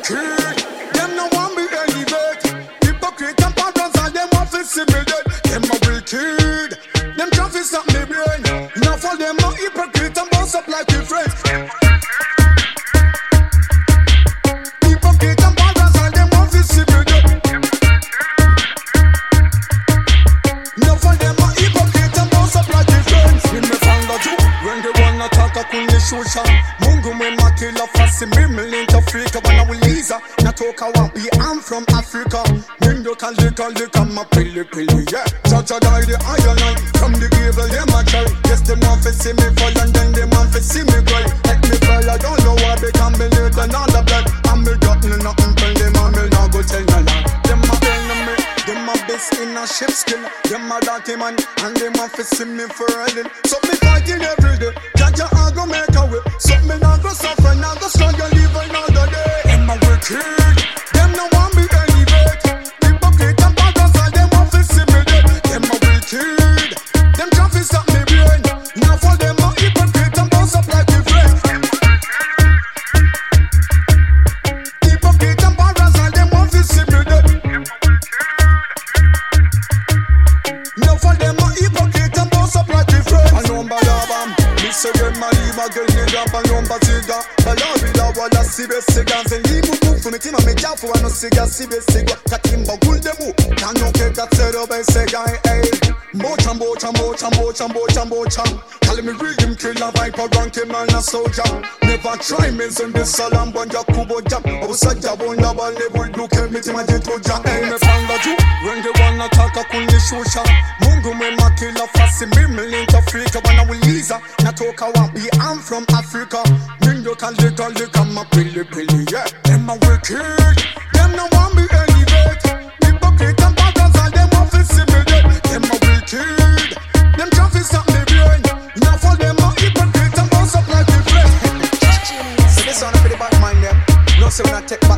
wicked. Them no want me elevate. Hypocrite and patterns and them want to see me dead. Them a wicked. Them can't fi stop me brain. Now for them no hypocrite and boss up like we friends. Hypocrite and patterns and them want to see me dead. Now for them no hypocrite and boss up like we friends. We me find a Jew when they wanna talk a kuni shusha. Mungu me makila fasi me link Africa wana uliza. Natoka wapi I'm from Africa. Mindo kalika ma pili yeah. Chacha die the iron line. From the evil them a try. Yes them want to see me fall and then them want to see me cry. Let me cry I don't know why they can be late and all the blood. I'm me got nothing from them and me now go tell no lie. Them a enemy. Them a best in a ship skill. Them a dirty man and them want to see me for a little. So me fighting every day. Jaja I go make a way. So me now go suffer, now go struggle even another day. Them a wicked. Them no want me elevate. Hypocrite and patterns and them want to see me dead. Them a wicked. Them can't fi stop me brain. Now for them a hypocrite and boss up like we friends. Hypocrite and patterns and them want to see me dead. Now for them a hypocrite and boss up like we friends. I know balabam. Me say them a leave a girl in drop and lumba cigar. Balabila wala sibe cigar. Zengimu mufu me tima me jafu ano cigar sibe cigar. Katimba gul demu. Kano ke katsero be cigar. Bocham. Call me rhythm killer, viper ranking man a soldier. Never try me in this salam banja kubo jam. Obusaja bonda ba level look at me tima jeto jam. Me fanga ju when they wanna talk a kuni shusha. Mungu me makila fasi me link Africa wana uliza. Natoka wapi I'm from Africa. Mindo kalika ma pili yeah. Them a wicked. Them no want me elevate. Hypocrite and patterns and them want to see me dead. Them a wicked. Them can't fi stop me brain. Now for them a hypocrite and boss up like we friends. So this one for the back mind them. No say when I take